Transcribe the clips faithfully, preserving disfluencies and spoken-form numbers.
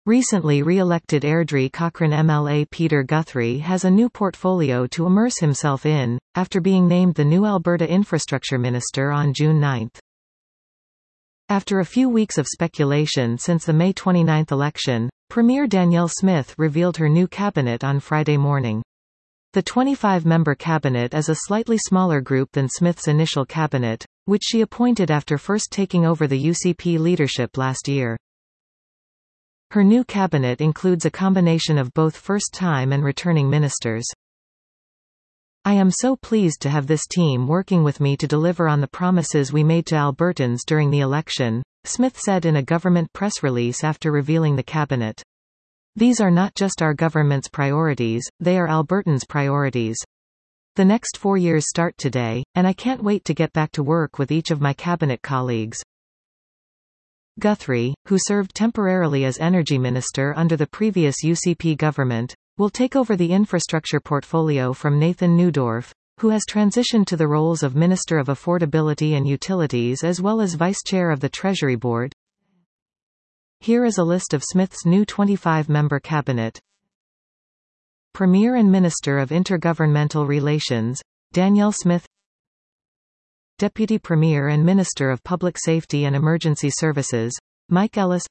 Recently re-elected Airdrie Cochrane M L A Peter Guthrie has a new portfolio to immerse himself in, after being named the new Alberta Infrastructure Minister on June ninth. After a few weeks of speculation since the May twenty-ninth election, Premier Danielle Smith revealed her new cabinet on Friday morning. The twenty-five member cabinet is a slightly smaller group than Smith's initial cabinet, which she appointed after first taking over the U C P leadership last year. Her new cabinet includes a combination of both first-time and returning ministers. "I am so pleased to have this team working with me to deliver on the promises we made to Albertans during the election," Smith said in a government press release after revealing the cabinet. "These are not just our government's priorities, they are Albertans' priorities. The next four years start today, and I can't wait to get back to work with each of my cabinet colleagues." Guthrie, who served temporarily as Energy Minister under the previous U C P government, will take over the infrastructure portfolio from Nathan Neudorf, who has transitioned to the roles of Minister of Affordability and Utilities as well as Vice Chair of the Treasury Board. Here is a list of Smith's new twenty-five member cabinet. Premier and Minister of Intergovernmental Relations, Danielle Smith. Deputy Premier and Minister of Public Safety and Emergency Services, Mike Ellis.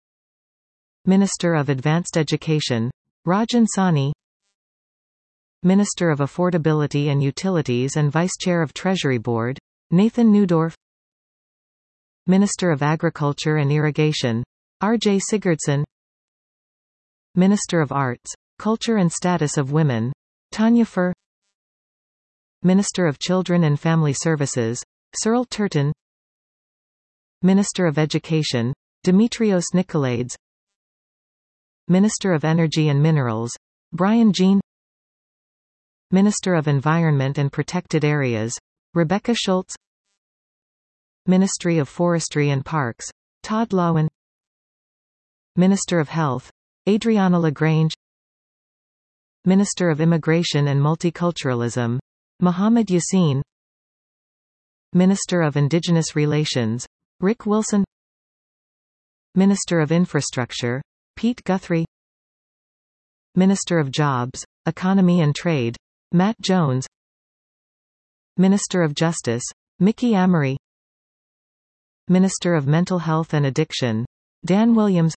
Minister of Advanced Education, Rajan Sawhney. Minister of Affordability and Utilities and Vice Chair of Treasury Board, Nathan Neudorf. Minister of Agriculture and Irrigation, R J Sigurdson. Minister of Arts, Culture and Status of Women, Tanya Furr. Minister of Children and Family Services, Cyril Turton. Minister of Education, Dimitrios Nicolaides. Minister of Energy and Minerals, Brian Jean. Minister of Environment and Protected Areas, Rebecca Schultz. Ministry of Forestry and Parks, Todd Loewen. Minister of Health, Adriana LaGrange. Minister of Immigration and Multiculturalism, Mohammed Yassin. Minister of Indigenous Relations, Rick Wilson. Minister of Infrastructure, Pete Guthrie. Minister of Jobs, Economy and Trade, Matt Jones. Minister of Justice, Mickey Amory. Minister of Mental Health and Addiction, Dan Williams.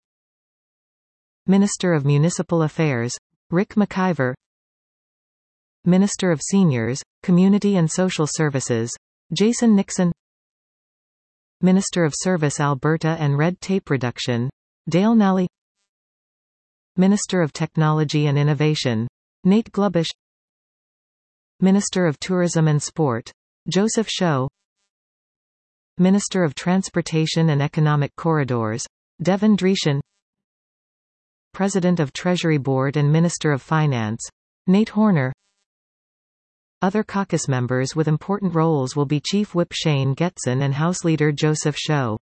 Minister of Municipal Affairs, Rick McIver. Minister of Seniors, Community and Social Services, Jason Nixon. Minister of Service Alberta and Red Tape Reduction, Dale Nally. Minister of Technology and Innovation, Nate Glubish. Minister of Tourism and Sport, Joseph Show. Minister of Transportation and Economic Corridors, Devin Dreeshen. President of Treasury Board and Minister of Finance, Nate Horner. Other caucus members with important roles will be Chief Whip Shane Getson and House Leader Joseph Show.